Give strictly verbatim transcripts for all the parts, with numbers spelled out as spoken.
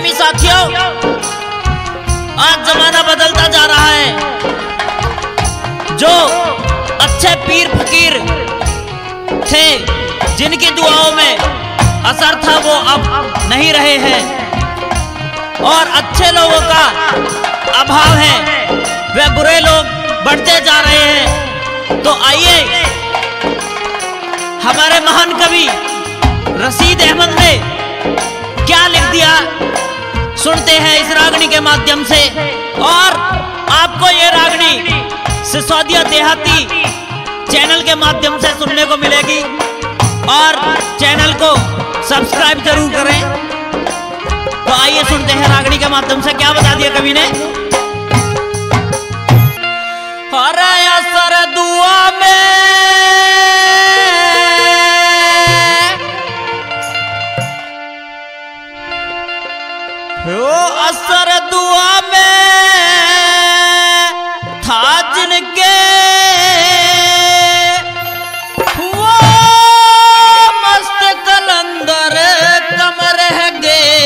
प्रेमी साथियों, आज जमाना बदलता जा रहा है। जो अच्छे पीर फकीर थे, जिनकी दुआओं में असर था, वो अब नहीं रहे हैं और अच्छे लोगों का अभाव है। वे बुरे लोग बढ़ते जा रहे हैं। तो आइए, हमारे महान कवि रशीद अहमद ने क्या लिख दिया, सुनते हैं इस रागनी के माध्यम से। और आपको ये रागनी सिसोदिया देहाती चैनल के माध्यम से सुनने को मिलेगी और चैनल को सब्सक्राइब जरूर करें। तो आइए सुनते हैं रागनी के माध्यम से क्या बता दिया कवि ने। अरे असर दुआ में ओ असर दुआ में था जिनके, वो मस्त कलंदर कम रह गए।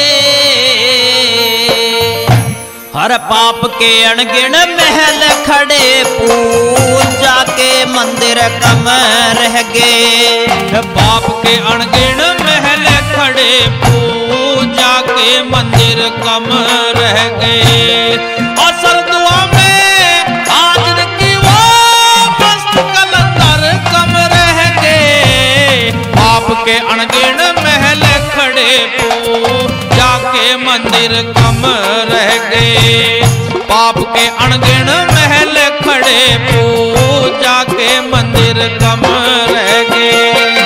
हर पाप के अणगिण महल खड़े, पूजा के मंदिर कम रह गए। पाप के अणगिण महल खड़े, पूजा के मंदिर कम रह गए। असर दुआ में आज की वो मस्त कलंदर कम रह गए। पाप के अणगिण महल खड़े, पूजा के मंदिर कम रह गए। पाप के अणगिण महल खड़े, पूजा के मंदिर कम रह गए।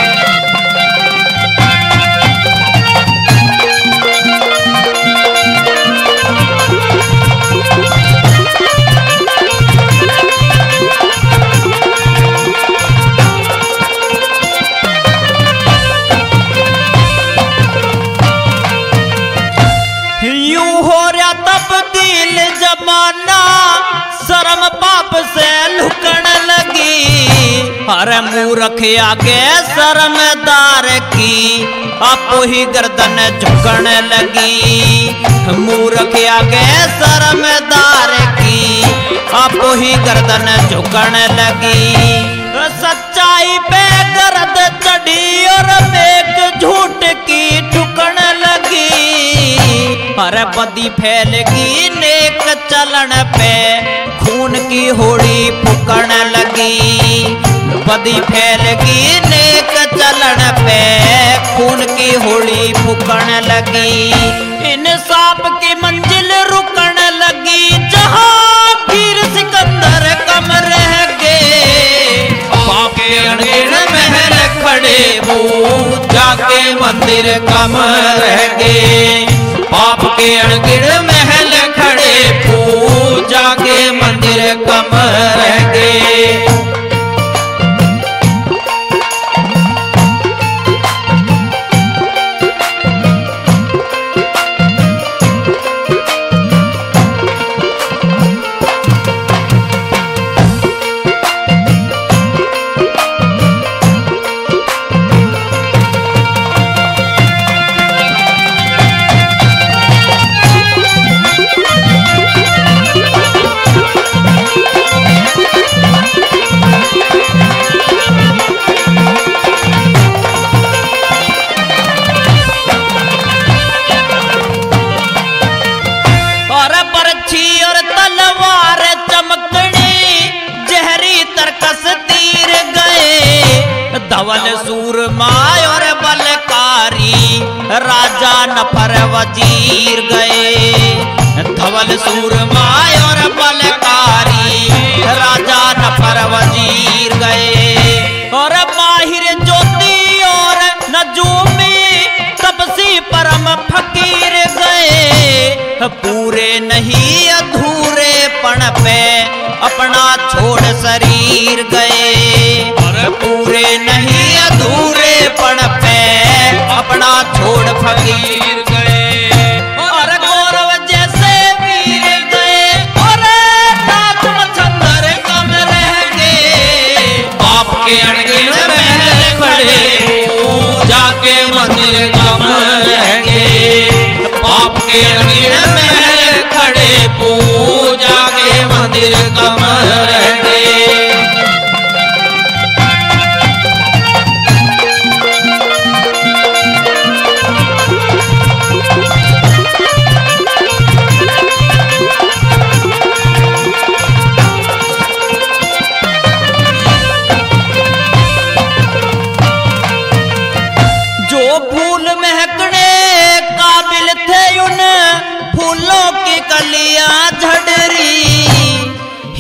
शर्म पाप से लुकण लगी, हर मूर्ख आगे शर्मदार की आपो ही गर्दन झुकण लगी। मूर्ख आगे शर्मदार की आपो ही गर्दन झुकण लगी। सच्चाई पे गर्द चढ़ी और एक झूठ की ठुकण लगी। हर बदी फैलगी नेक चलन पे, खून की होड़ी फूकण लगी। बदी फैलगी नेक चलन पे, खून की होड़ी फूकण लगी। इंसाफ की मंजिल रुकण लगी, जहां पीर सिकंदर कम रह गए। पाप के अणगिण महल खड़े, पूजा के मंदिर कम रह गए। पाप के अणगिण महल खड़े, पूजा के मंदिर कम रह गए। धवल सूरमा और बलकारी, राजा नफर वजीर गए। धवल सूरमा और बलकारी, राजा नफर वजीर गए। और माहिर ज्योति और नजूमी, तपसी परम फकीर गए। पूरे नहीं अधूरे पण पे अपना छोड़ शरीर गए। पूरे नहीं अधूरे पण पे अपना छोड़ फकीर गए। और गौरव जैसे वीर गए, और नाथ मच्छंदर कम रह गए। पाप के अणगिण महल खड़े, पूजा के मंदिर कम रह गए। पाप के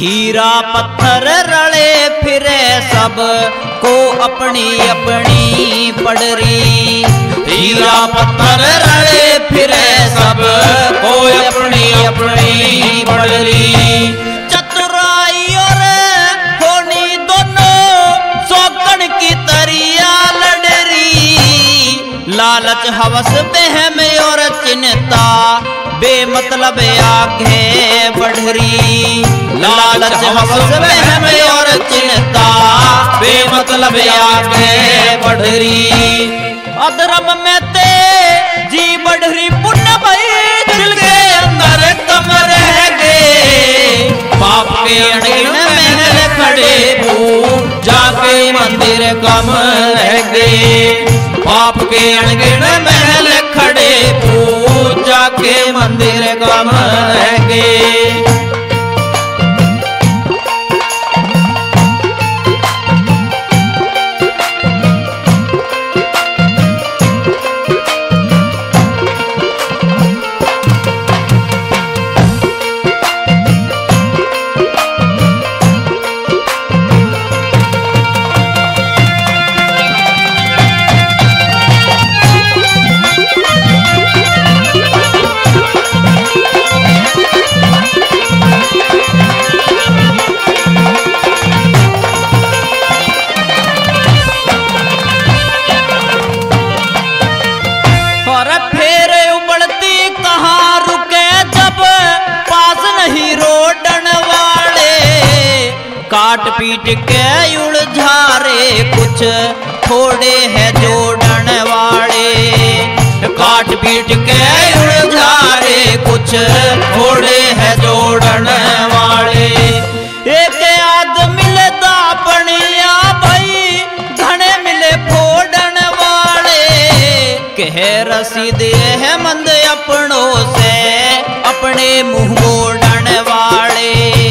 हीरा पत्थर रले फिरे सब को अपनी अपनी पड़री। हीरा पत्थर रले फिरे सब को अपनी अपनी पड़री। चतुराई और होनी दोनों शौकन की तरिया लड़री। लालच हवस बहम और चिंता बेमतलब आगे बढ़री। लालच हवस बहम और चिंता बेमतलब आगे बढ़री। अधर्म में ते जी बढ़री पुण्य भई दिल के अंदर कम रह गए। पाप के अड़गिन महल खड़े पूजा के मंदिर कम रह गए। पाप के अड़गिन महल खड़े पूजा के मंदिर कम रह गए। काट पीट के उलझारे कुछ थोड़े है जोड़न वाले। काट पीट के उलझारे कुछ थोड़े है जोड़न वाले। एक आद मिलता पनिया भाई घने मिले फोड़न वाले। कह रसीद है मंद अपनों से अपने मुंह मोड़न वाले।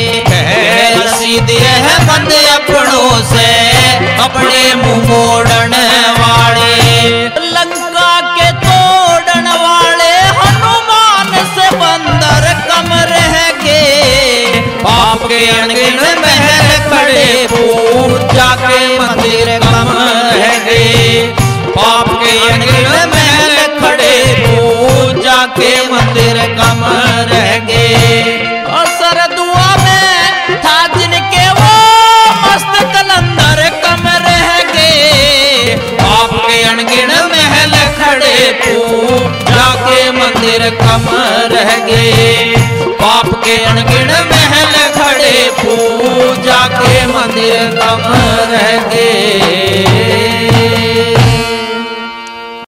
रसीद है बंद अपनों से अपने मुंह मोड़न वाले। लंका के तोड़न वाले हनुमान से बंदर कम रह गए। पाप के अनगिन महल खड़े पूजा के मंदिर कम रह गए। पाप के अनगिन महल खड़े पूजा के मंदिर कम रह गए। असर दुआ में था जिनके वो मस्त कलंदर कम रह गए। पाप के अनगिन महल खड़े पूजा के मंदिर कम रह गए। पाप के अनगिन महल खड़े पूजा के मंदिर कम रह गए।